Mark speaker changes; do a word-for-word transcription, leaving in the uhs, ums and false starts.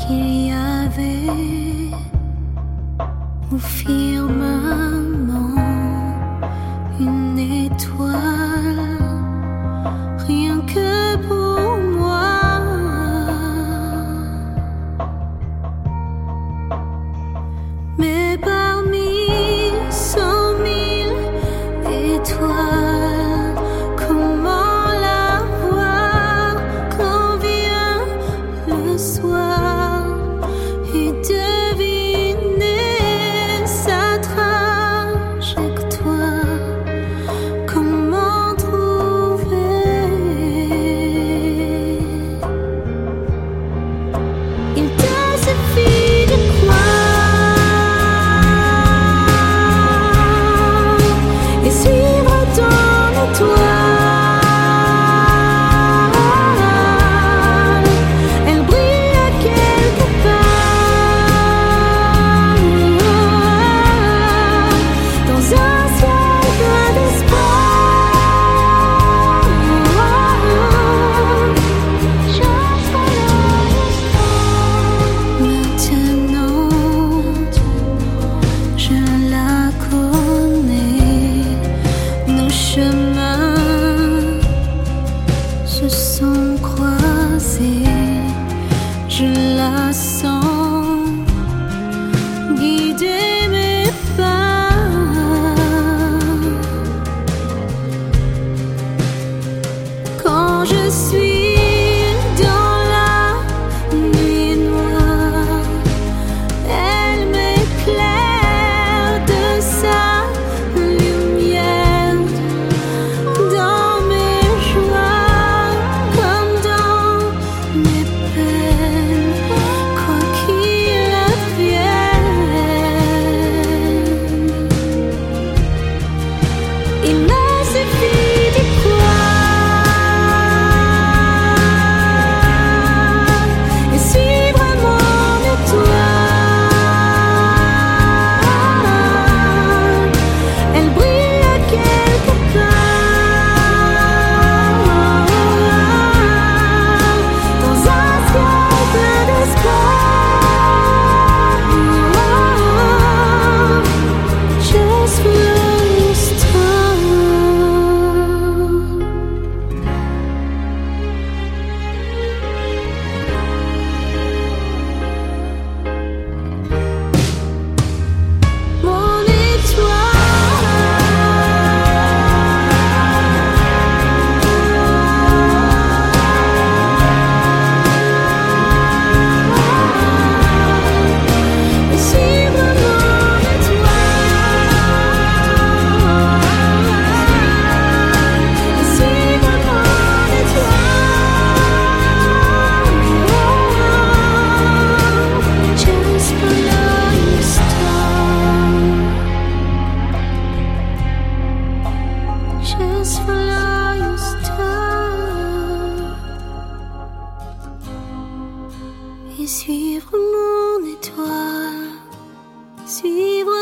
Speaker 1: qu'il y avait au firmament une étoile, rien que pour moi. Mais parmi cent mille étoiles, comment la voir quand vient le soir et deviner sa trajectoire? Comment trouver? Il te suffit de croire et suivre ton étoile. Elle brille à quelque part dans un ciel plein d'espoir. Just follow your star. Maintenant, je la connais. Nos chemins se sont croisés. Je la sens guider mes pas. Quand je suis dans la nuit noire, elle m'éclaire de sa lumière. Dans mes joies comme dans mes peines, quoi qu'il advienne, il me suffit d'y croire et suivre mon étoile. Elle brille à quelque part dans un ciel plein d'espoir. Just follow your star. Mon étoile, et suivre mon étoile, et suivre mon étoile. Just follow your star. Just follow your star. Et suivre mon étoile, suivre